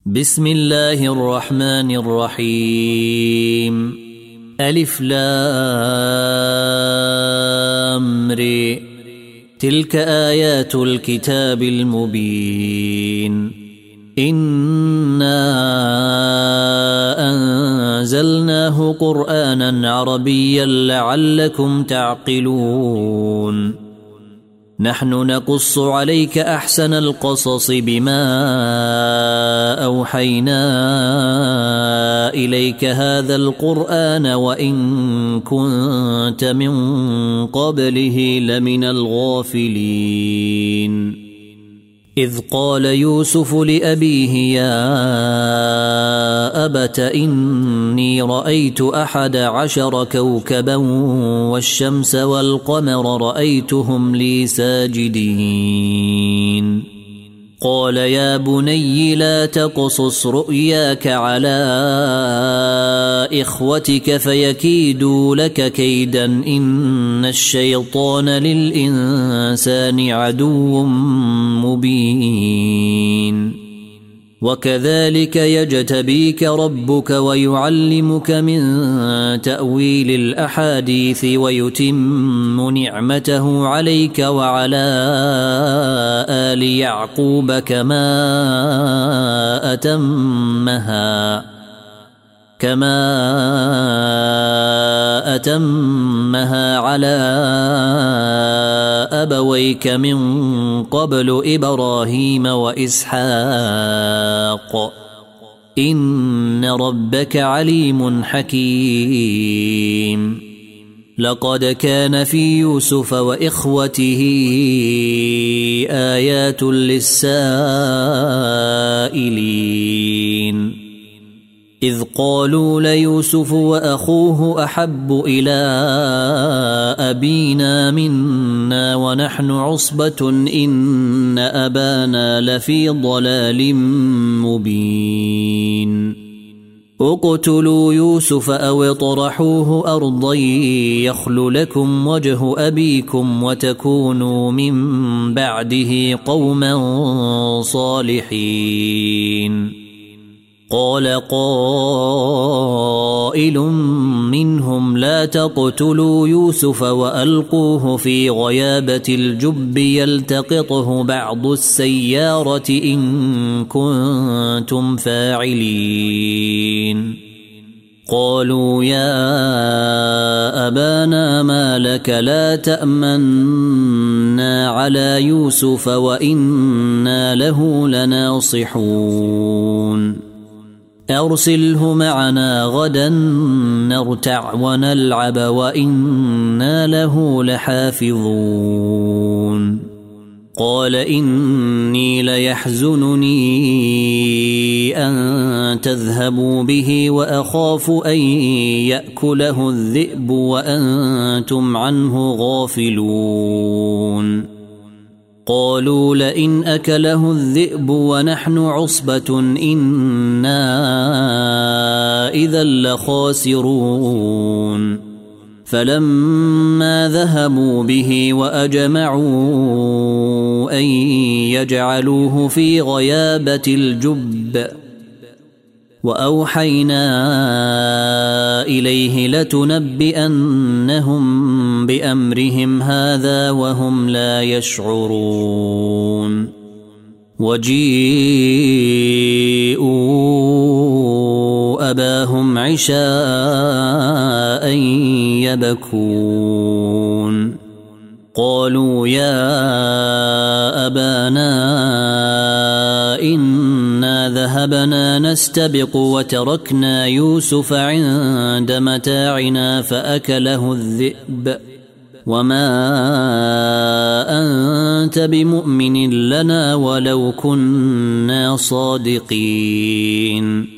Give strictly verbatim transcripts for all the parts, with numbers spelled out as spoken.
بسم الله الرحمن الرحيم. ألف لام ر. تلك آيات الكتاب المبين. إنا أنزلناه قرآنا عربيا لعلكم تعقلون. نحن نقص عليك أحسن القصص بما أوحينا إليك هذا القرآن وإن كنت من قبله لمن الغافلين. إذ قال يوسف لأبيه يا أبت إني رأيت أحد عشر كوكبا والشمس والقمر رأيتهم لي ساجدين. قال يا بني لا تقصص رؤياك على إخوتك فيكيدوا لك كيدا إن الشيطان للإنسان عدو مبين. وكذلك يجتبيك ربك ويعلمك من تأويل الأحاديث ويتم نعمته عليك وعلى آل يعقوب كما أتمها كما أتمها على أبويك من قبل إبراهيم وإسحاق إن ربك عليم حكيم. لقد كان في يوسف وإخوته آيات للسائلين إذ قالوا ليوسف وأخوه أحب إلى أبينا منا ونحن عصبة إن أبانا لفي ضلال مبين. اقتلوا يوسف أو اطرحوه أرضا يخل لكم وجه أبيكم وتكونوا من بعده قوما صالحين. قال قائل منهم لا تقتلوا يوسف وألقوه في غيابة الجب يلتقطه بعض السيارة إن كنتم فاعلين. قالوا يا أبانا ما لك لا تأمنا على يوسف وإنا له لناصحون. أرسله معنا غدا نرتع ونلعب وإنا له لحافظون. قال إني ليحزنني أن تذهبوا به وأخاف أن يأكله الذئب وأنتم عنه غافلون. قالوا لئن أكله الذئب ونحن عصبة إنا إذا لخاسرون. فلما ذهبوا به وأجمعوا أن يجعلوه في غيابة الجب وأوحينا إليه لتنبئنهم بأمرهم هذا وهم لا يشعرون. وجيءوا أباهم عشاء يبكون. قالوا يا أبانا إنا ذهبنا نستبق وتركنا يوسف عند متاعنا فأكله الذئب وما أنت بمؤمن لنا ولو كنا صادقين.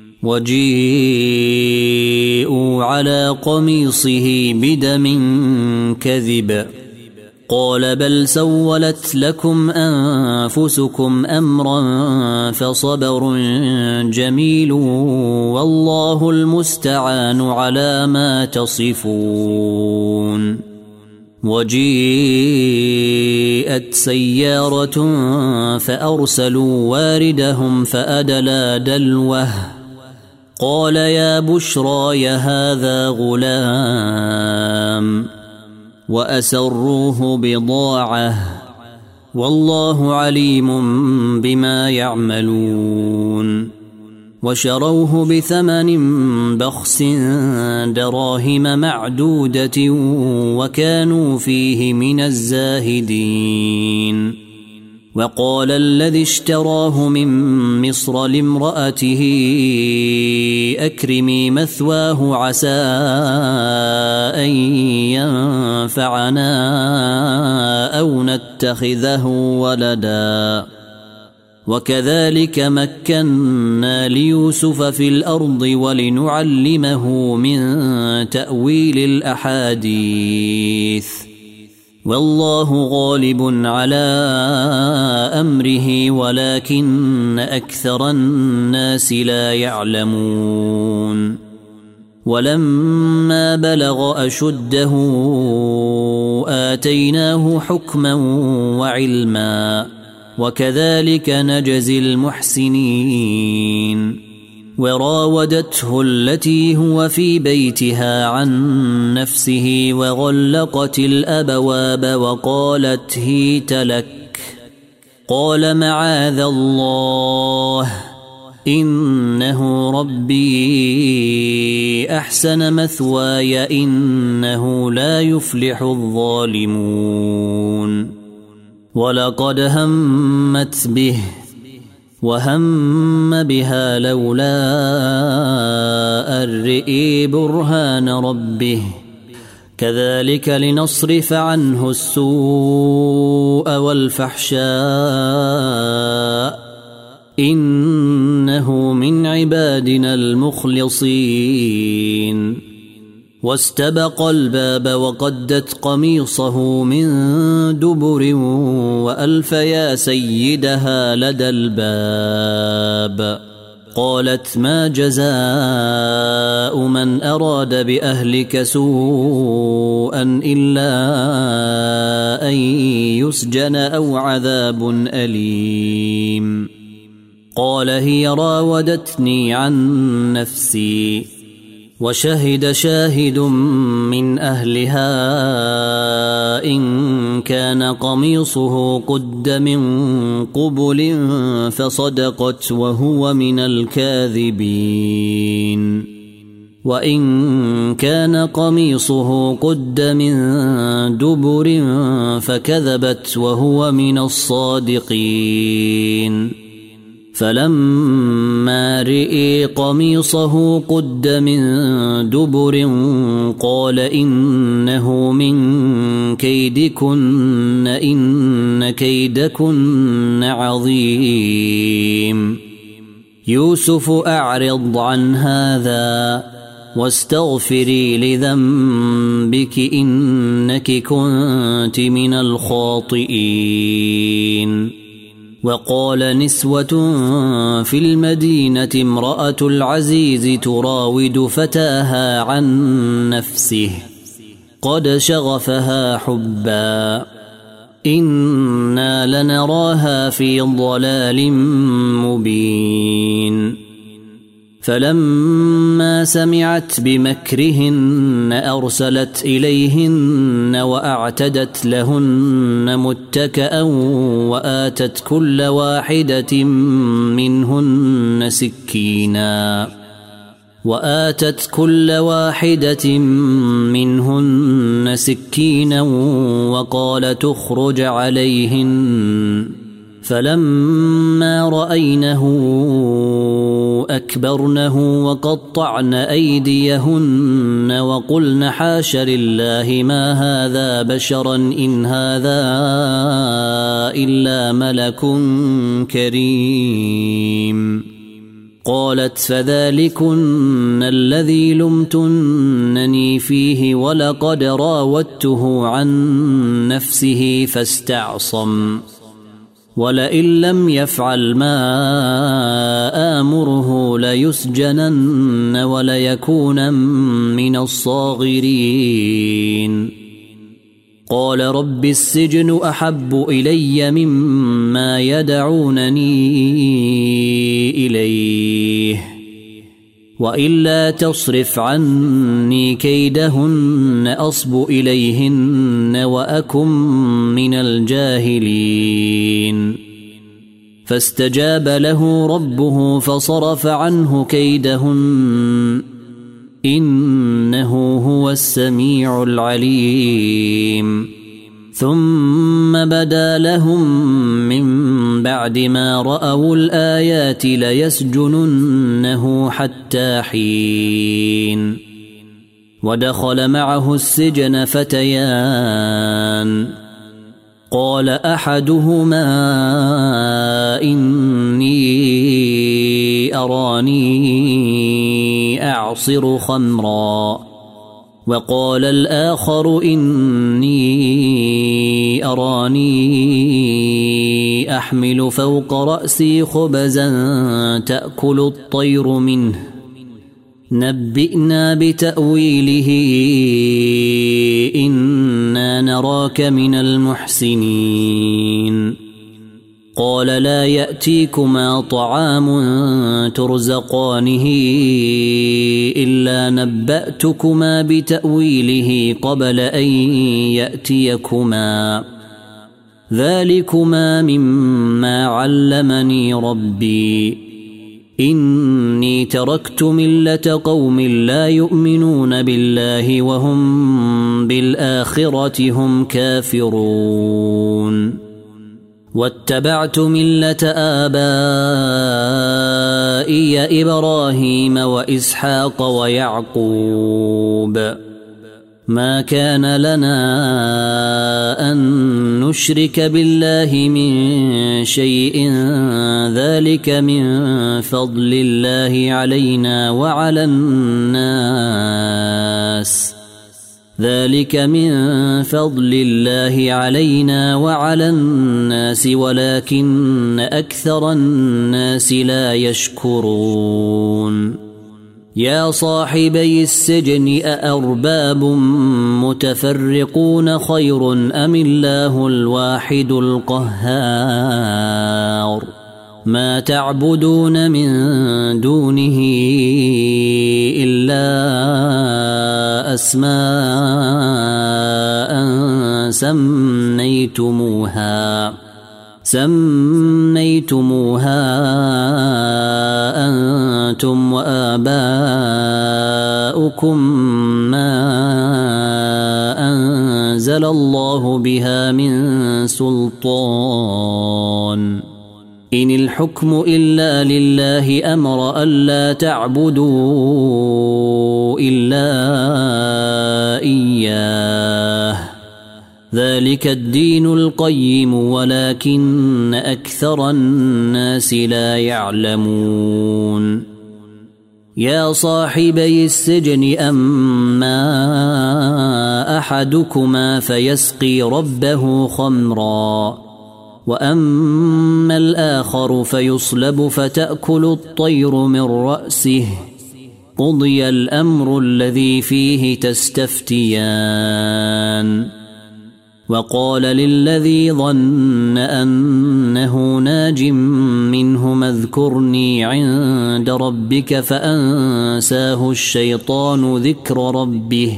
وجيءوا على قميصه بدم كذب. قال بل سولت لكم أنفسكم أمرا فصبر جميل والله المستعان على ما تصفون. وجيءت سيارة فأرسلوا واردهم فأدلى دلوه قال يا بشرى هذا غلام وأسروه بضاعة والله عليم بما يعملون وشروه بثمن بخس دراهم معدودة وكانوا فيه من الزاهدين وقال الذي اشتراه من مصر لامرأته أكرمي مثواه عسى أن ينفعنا أو نتخذه ولدا وكذلك مكنا ليوسف في الأرض ولنعلمه من تأويل الأحاديث والله غالب على أمره ولكن أكثر الناس لا يعلمون ولما بلغ أشده آتيناه حكما وعلما وكذلك نجزي المحسنين وراودته التي هو في بيتها عن نفسه وغلقت الأبواب وقالت هيت لك قال معاذ الله إنه ربي أحسن مثواي إنه لا يفلح الظالمون ولقد همت به وهم بها لولا أن رئي برهان ربه كذلك لنصرف عنه السوء والفحشاء إنه من عبادنا المخلصين واستبق الباب وقدت قميصه من دبر وألف يا سيدها لدى الباب قالت ما جزاء من أراد بأهلك سوءا إلا أن يسجن أو عذاب أليم قال هي راودتني عن نفسي وشهد شاهد من أهلها إن كان قميصه قد من قبل فصدقت وهو من الكاذبين وإن كان قميصه قد من دبر فكذبت وهو من الصادقين فلما رئي قميصه قد من دبر قال إنه من كيدكن إن كيدكن عظيم يوسف أعرض عن هذا واستغفري لذنبك إنك كنت من الخاطئين وقال نسوة في المدينة امرأة العزيز تراود فتاها عن نفسه قد شغفها حبا إنا لنراها في ضلال مبين فلما سمعت بمكرهن أرسلت إليهن وأعتدت لهن متكأ وآتت كل واحدة منهن سكينا وآتت كل واحدة منهن سكينا وقال تخرج عليهن فلما رأينه أكبرنه وقطعن أيديهن وقلن حاش لله ما هذا بشرا إن هذا إلا ملك كريم قالت فذلكن الذي لمتنني فيه ولقد راودته عن نفسه فاستعصم ولئن لم يفعل ما آمره ليسجنن وليكون من الصاغرين قال رب السجن أحب إلي مما يدعونني إليه وإلا تصرف عني كيدهن أصب إليهن وأكن من الجاهلين فاستجاب له ربه فصرف عنه كيدهن إنه هو السميع العليم ثم بدا لهم من بعد ما رأوا الآيات ليسجننه حتى حين ودخل معه السجن فتيان قال أحدهما إني أراني أعصر خمرا وقال الآخر إني أراني أحمل فوق رأسي خبزا تأكل الطير منه نبئنا بتأويله إنا نراك من المحسنين قال لا يأتيكما طعام ترزقانه إلا نبأتكما بتأويله قبل أن يأتيكما ذلكما مما علمني ربي إني تركت ملة قوم لا يؤمنون بالله وهم بالآخرة هم كافرون واتبعت ملة آبائي إبراهيم وإسحاق ويعقوب ما كان لنا أن نشرك بالله من شيء ذلك من فضل الله علينا وعلى الناس ذلك من فضل الله علينا وعلى الناس ولكن أكثر الناس لا يشكرون يا صاحبي السجن أأرباب متفرقون خير أم الله الواحد القهار ما تعبدون من دونه إلا أسماء سميتموها سميتموها أنتم وآباؤكم ما أنزل الله بها من سلطان إن الحكم إلا لله أمر ألا تعبدوا إلا إياه ذلك الدين القيم ولكن أكثر الناس لا يعلمون يا صاحبي السجن أما أحدكما فيسقي ربه خمرا وأما الآخر فيصلب فتأكل الطير من رأسه قضي الأمر الذي فيه تستفتيان وقال للذي ظن أنه ناج منهما اذكرني عند ربك فأنساه الشيطان ذكر ربه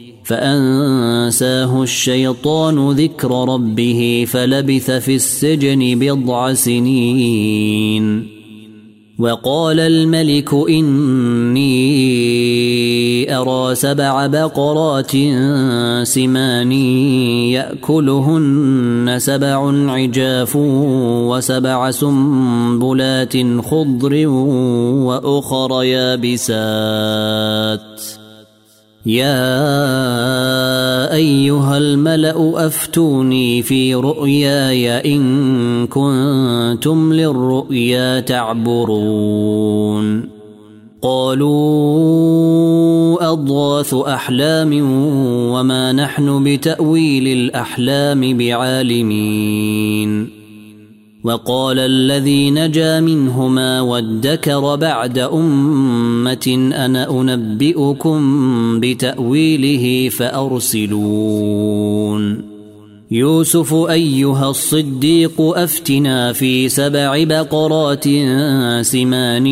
فأنساه الشيطان ذكر ربه فلبث في السجن بضع سنين وقال الملك إني أرى سبع بقرات سمان يأكلهن سبع عجاف وسبع سنبلات خضر وأخر يابسات يا أيها الملأ أفتوني في رؤياي إن كنتم للرؤيا تعبرون قالوا أضغاث أحلام وما نحن بتأويل الأحلام بعالمين وقال الذي نجا منهما وادكر بعد أمة أنا أنبئكم بتأويله فأرسلون يوسف أيها الصديق أفتنا في سبع بقرات سمان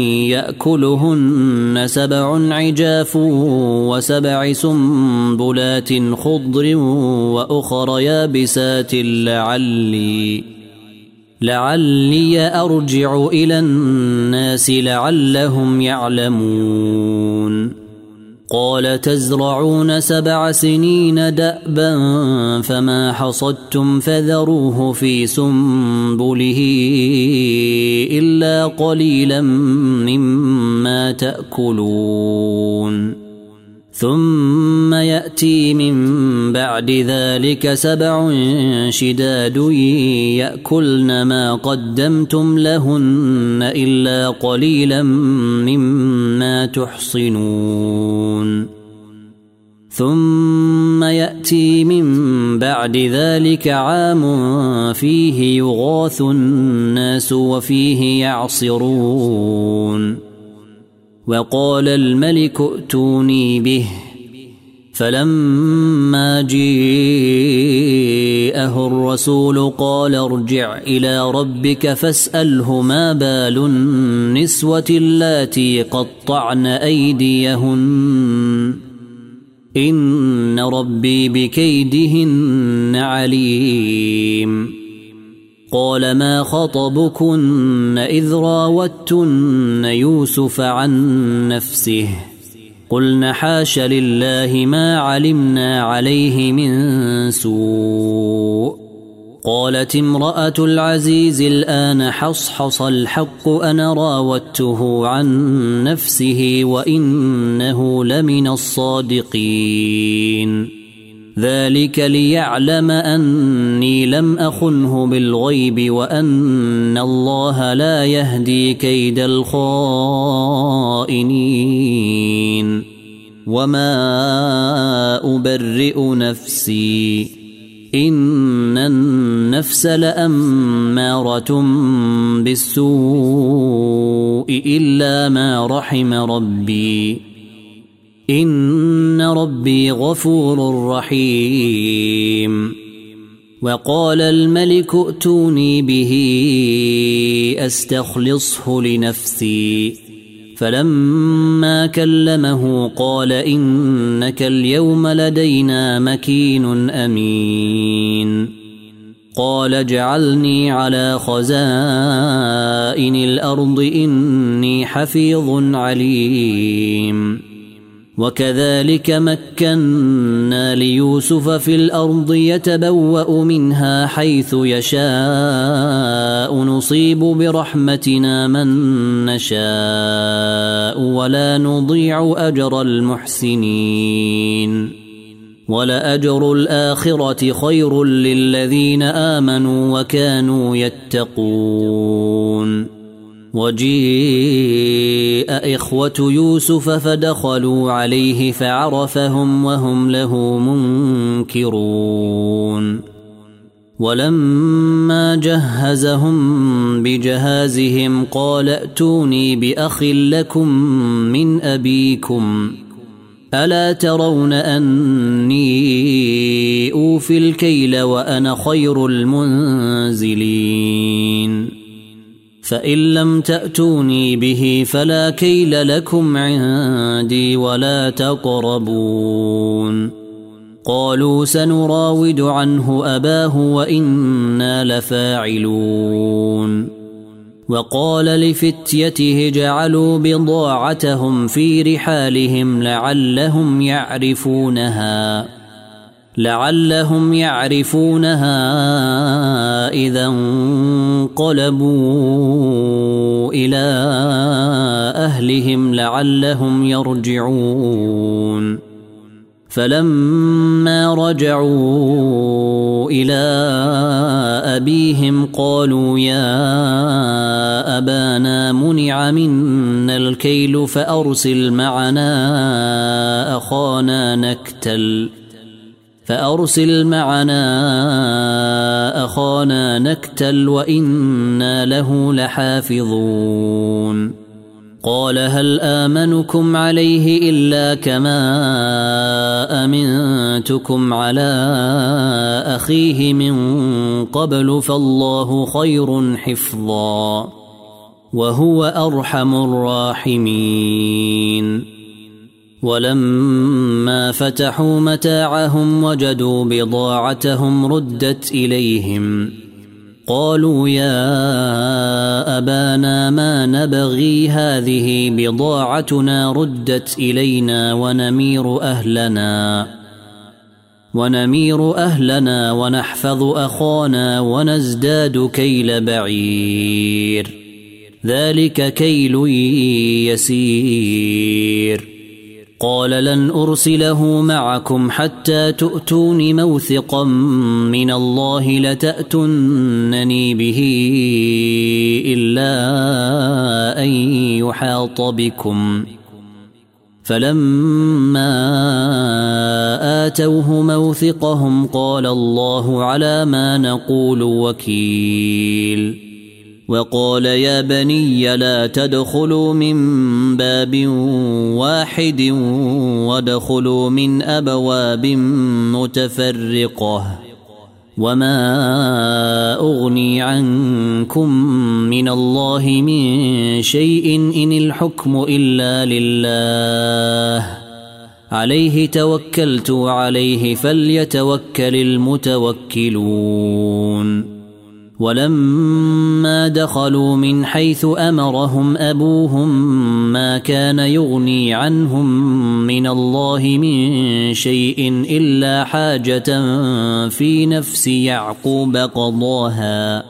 يأكلهن سبع عجاف وسبع سنبلات خضر وأخر يابسات لعلي لعلي أرجع إلى الناس لعلهم يعلمون قال تزرعون سبع سنين دأبا فما حصدتم فذروه في سنبله إلا قليلا مما تأكلون ثم يأتي من بعد ذلك سبع شداد يأكلن ما قدمتم لهن إلا قليلا مما تحصنون ثم يأتي من بعد ذلك عام فيه يغاث الناس وفيه يعصرون وقال الملك ائتوني به فلما جاءه الرسول قال ارجع إلى ربك فاسأله ما بال النسوة اللاتي قطعن أيديهن إن ربي بكيدهن عليم قال ما خطبكن إذ راوتن يوسف عن نفسه قلن حاش لله ما علمنا عليه من سوء قالت امرأة العزيز الآن حصحص الحق أنا راودته عن نفسه وإنه لمن الصادقين ذلك ليعلم أني لم أخنه بالغيب وأن الله لا يهدي كيد الخائنين وما أبرئ نفسي إن النفس لأمارة بالسوء إلا ما رحم ربي إن ربي غفور رحيم وقال الملك ائتوني به أستخلصه لنفسي فلما كلمه قال إنك اليوم لدينا مكين أمين قال اجعلني على خزائن الأرض إني حفيظ عليم وكذلك مكنا ليوسف في الأرض يتبوأ منها حيث يشاء نصيب برحمتنا من نشاء ولا نضيع أجر المحسنين ولأجر الآخرة خير للذين آمنوا وكانوا يتقون وجيء إخوة يوسف فدخلوا عليه فعرفهم وهم له منكرون ولما جهزهم بجهازهم قال ائتوني بأخ لكم من أبيكم ألا ترون أني أوفي الكيل وأنا خير المنزلين فإن لم تأتوني به فلا كيل لكم عندي ولا تقربون قالوا سنراود عنه أباه وإنا لفاعلون وقال لفتيته جعلوا بضاعتهم في رحالهم لعلهم يعرفونها لعلهم يعرفونها إذا انقلبوا إلى أهلهم لعلهم يرجعون فلما رجعوا إلى أبيهم قالوا يا أبانا منع منا الكيل فأرسل معنا أخانا نكتل فأرسل معنا أخانا نكتل وإنا له لحافظون قال هل آمنكم عليه إلا كما أمنتكم على أخيه من قبل فالله خير حفظا وهو أرحم الراحمين. ولما فتحوا متاعهم وجدوا بضاعتهم ردت إليهم قالوا يا أبانا ما نبغي هذه بضاعتنا ردت إلينا ونمير أهلنا ونمير أهلنا ونحفظ أخانا ونزداد كيل بعير ذلك كيل يسير. قال لن أرسله معكم حتى تؤتون موثقا من الله لتأتونني به إلا أن يحاط بكم. فلما آتوه موثقهم قال الله على ما نقول وكيل. وقال يا بني لا تدخلوا من باب واحد وادخلوا من أبواب متفرقة وما أغني عنكم من الله من شيء إن الحكم إلا لله عليه توكلت عليه فليتوكل المتوكلون. ولما دخلوا من حيث أمرهم أبوهم ما كان يغني عنهم من الله من شيء إلا حاجة في نفس يعقوب قضاها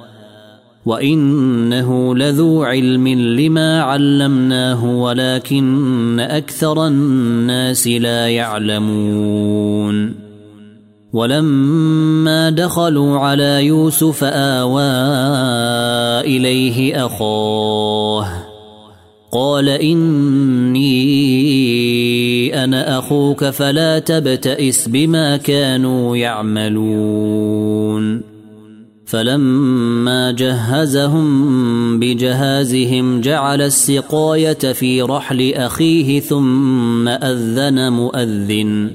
وإنه لذو علم لما علمناه ولكن أكثر الناس لا يعلمون. ولما دخلوا على يوسف آوى إليه أخاه قال إني أنا أخوك فلا تبتئس بما كانوا يعملون. فلما جهزهم بجهازهم جعل السقاية في رحل أخيه ثم أذن مؤذن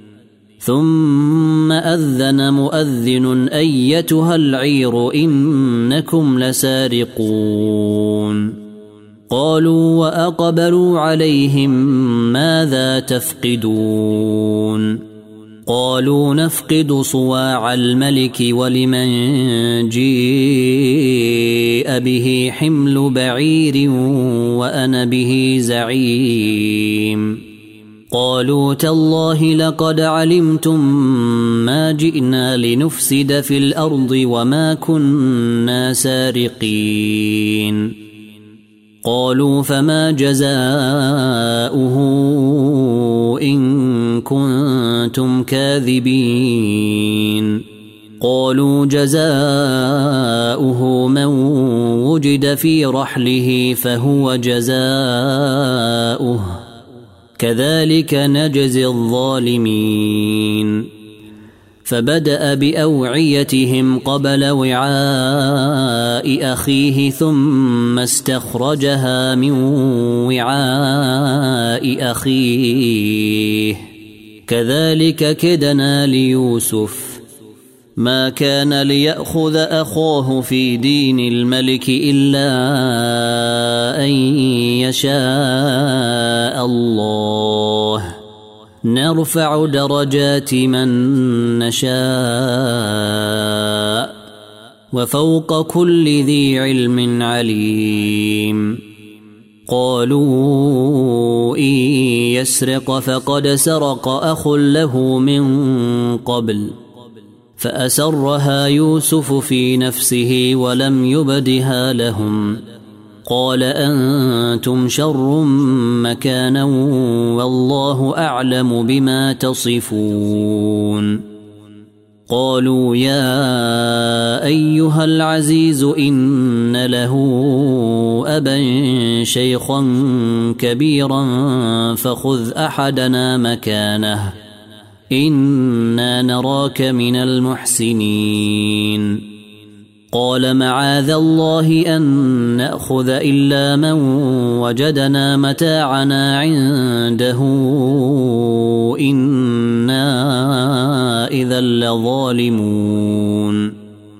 ثم أذن مؤذن أيتها العير إنكم لسارقون. قالوا وأقبلوا عليهم ماذا تفقدون؟ قالوا نفقد صواع الملك ولمن جيء به حمل بعير وأنا به زعيم. قالوا تالله لقد علمتم ما جئنا لنفسد في الأرض وما كنا سارقين. قالوا فما جزاؤه إن كنتم كاذبين؟ قالوا جزاؤه من وجد في رحله فهو جزاؤه كذلك نجزي الظالمين. فبدأ بأوعيتهم قبل وعاء أخيه ثم استخرجها من وعاء أخيه كذلك كدنا ليوسف ما كان ليأخذ أخاه في دين الملك إلا أن يشاء الله نرفع درجات من نشاء وفوق كل ذي علم عليم. قالوا إن يسرق فقد سرق أخ له من قبل فأسرها يوسف في نفسه ولم يبدها لهم. قال أنتم شر مكانا والله أعلم بما تصفون. قالوا يا أيها العزيز إن له أبا شيخا كبيرا فخذ أحدنا مكانه إنا نراك من المحسنين. قال معاذ الله أن نأخذ إلا من وجدنا متاعنا عنده إنا إذا لظالمون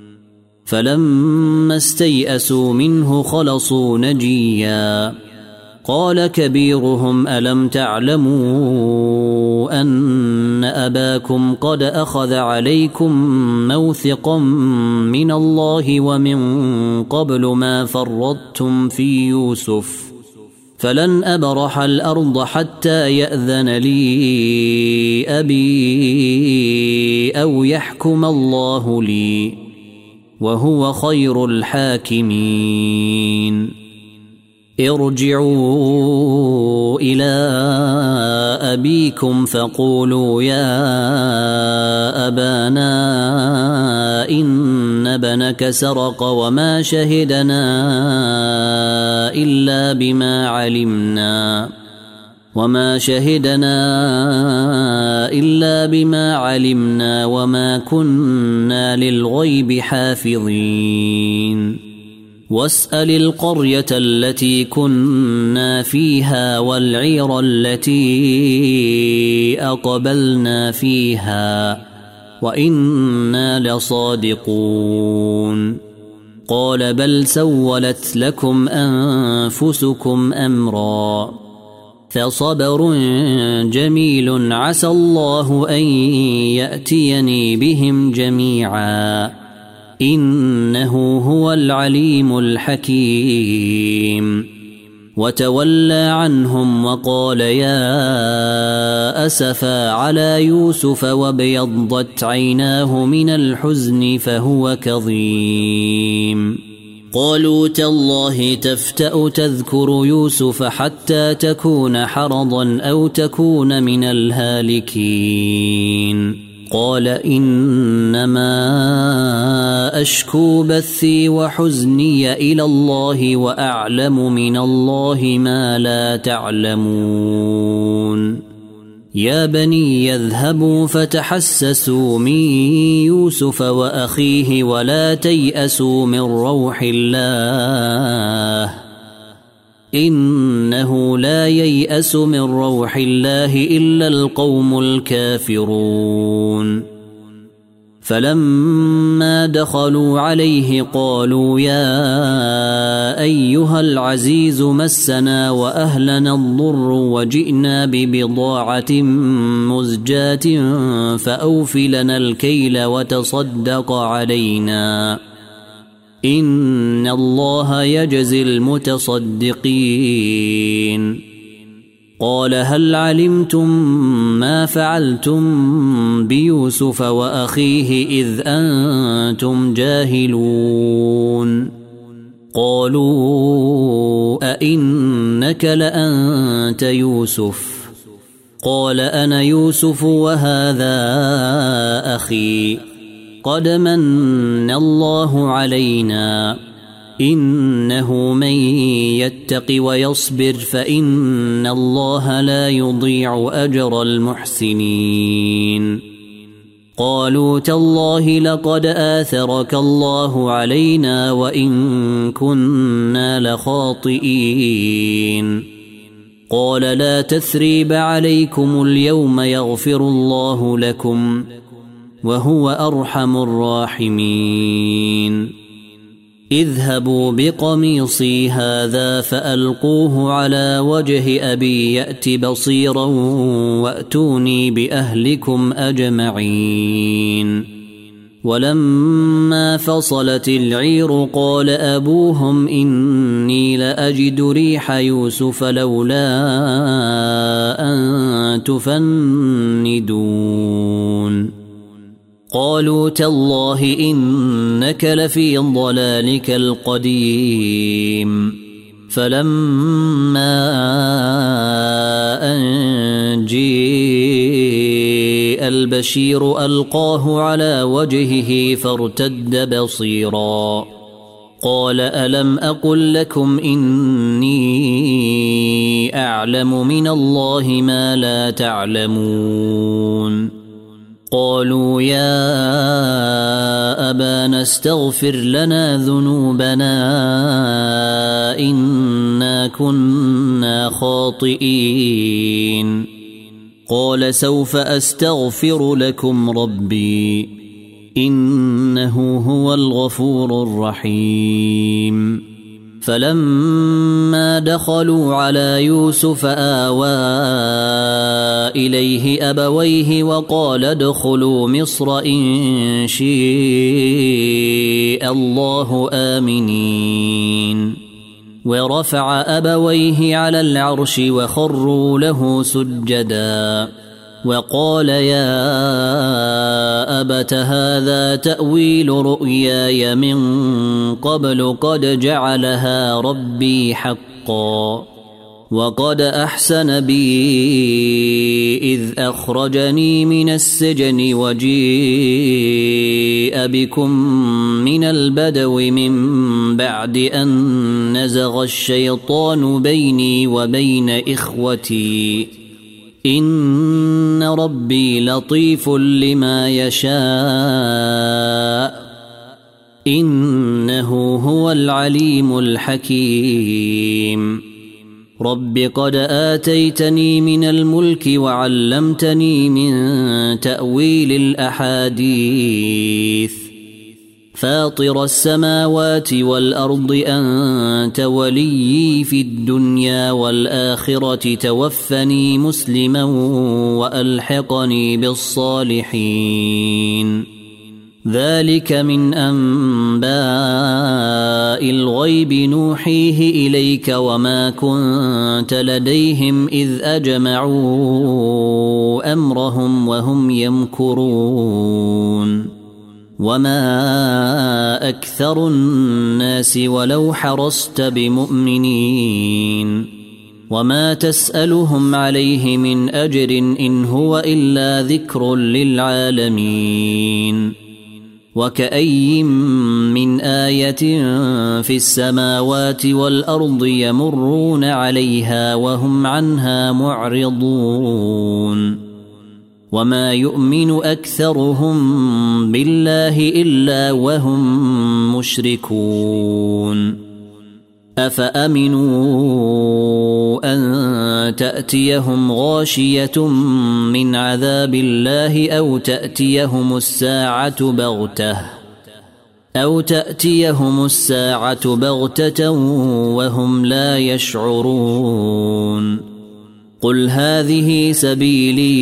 فلما استيئسوا منه خلصوا نجيا قال كبيرهم ألم تعلموا أن أباكم قد أخذ عليكم موثقا من الله ومن قبل ما فرطتم في يوسف فلن أبرح الأرض حتى يأذن لي أبي أو يحكم الله لي وهو خير الحاكمين ارجعوا إلى أبيكم فقولوا يا أبانا إن ابنك سرق وما شهدنا إلا بما علمنا وما شهدنا إلا بما علمنا وما كنا للغيب حافظين واسأل القرية التي كنا فيها والعير التي أقبلنا فيها وإنا لصادقون قال بل سولت لكم أنفسكم أمرا فصبر جميل عسى الله أن يأتيني بهم جميعا إنه هو العليم الحكيم وتولى عنهم وقال يا أسفا على يوسف وابيضت عيناه من الحزن فهو كظيم قالوا تالله تفتأ تذكر يوسف حتى تكون حرضا أو تكون من الهالكين قال إنما أشكو بثي وحزني إلى الله وأعلم من الله ما لا تعلمون يا بني يذهبوا فتحسسوا من يوسف وأخيه ولا تيأسوا من روح الله إنه لا ييأس من روح الله إلا القوم الكافرون فلما دخلوا عليه قالوا يا أيها العزيز مسنا وأهلنا الضر وجئنا ببضاعة مزجاة فأوف لنا الكيل وتصدق علينا إن الله يجزي المتصدقين قال هل علمتم ما فعلتم بيوسف وأخيه إذ أنتم جاهلون قالوا أئنك لأنت يوسف قال أنا يوسف وهذا أخي قد من الله علينا إنه من يتق ويصبر فإن الله لا يضيع أجر المحسنين قالوا تالله لقد آثرك الله علينا وإن كنا لخاطئين قال لا تثريب عليكم اليوم يغفر الله لكم وهو أرحم الراحمين اذهبوا بقميصي هذا فألقوه على وجه أبي يأت بصيرا وأتوني بأهلكم أجمعين ولما فصلت العير قال أبوهم إني لأجد ريح يوسف لولا أن تفندون قالوا تالله إنك لفي ضلالك القديم فلما أن جيء البشير ألقاه على وجهه فارتد بصيرا قال ألم أقل لكم إني أعلم من الله ما لا تعلمون قالوا يا أبانا استغفر لنا ذنوبنا إنا كنا خاطئين قال سوف أستغفر لكم ربي إنه هو الغفور الرحيم فلما دخلوا على يوسف آوى إليه أبويه وقال ادخلوا مصر إن شاء الله آمنين ورفع أبويه على العرش وخروا له سجدا وقال يا أبت هذا تأويل رؤياي من قبل قد جعلها ربي حقا وقد أحسن بي إذ أخرجني من السجن وجيء بكم من البدو من بعد أن نزغ الشيطان بيني وبين إخوتي إن ربي لطيف لما يشاء إنه هو العليم الحكيم رب قد آتيتني من الملك وعلمتني من تأويل الأحاديث فاطر السماوات والأرض أنت وليي في الدنيا والآخرة توفني مسلما وألحقني بالصالحين ذلك من أنباء الغيب نوحيه إليك وما كنت لديهم إذ أجمعوا أمرهم وهم يمكرون وما أكثر الناس ولو حرصت بمؤمنين وما تسألهم عليه من أجر إن هو إلا ذكر للعالمين وكأي من آية في السماوات والأرض يمرون عليها وهم عنها معرضون وما يؤمن أكثرهم بالله إلا وهم مشركون أفأمنوا أن تأتيهم غاشية من عذاب الله أو تأتيهم الساعة بغتة أو تأتيهم الساعة بغتة وهم لا يشعرون قل هذه سبيلي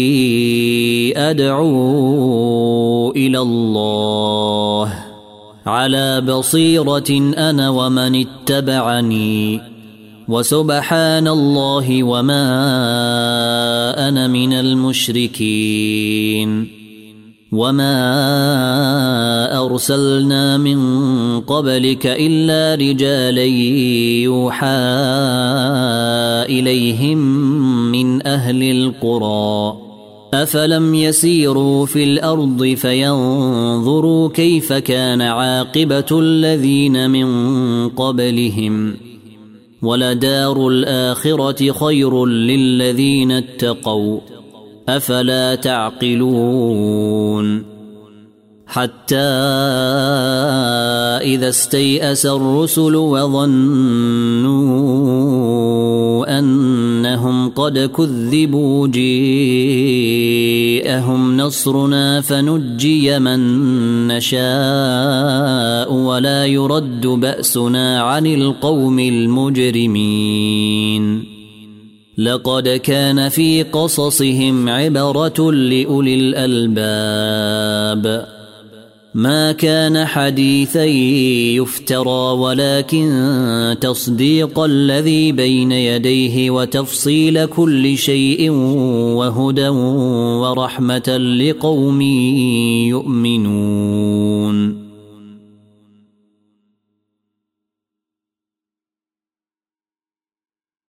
أدعو إلى الله على بصيرة أنا ومن اتبعني وسبحان الله وما أنا من المشركين وما أرسلنا من قبلك إلا رجالا يوحى إليهم من أهل القرى أفلم يسيروا في الأرض فينظروا كيف كان عاقبة الذين من قبلهم ولدار الآخرة خير للذين اتقوا أفلا تعقلون حتى إذا استيأس الرسل وظنوا أنهم قد كذبوا جاءهم نصرنا فنجي من نشاء ولا يرد بأسنا عن القوم المجرمين لقد كان في قصصهم عبرة لأولي الألباب ما كان حديثا يفترى ولكن تصديق الذي بين يديه وتفصيل كل شيء وهدى ورحمة لقوم يؤمنون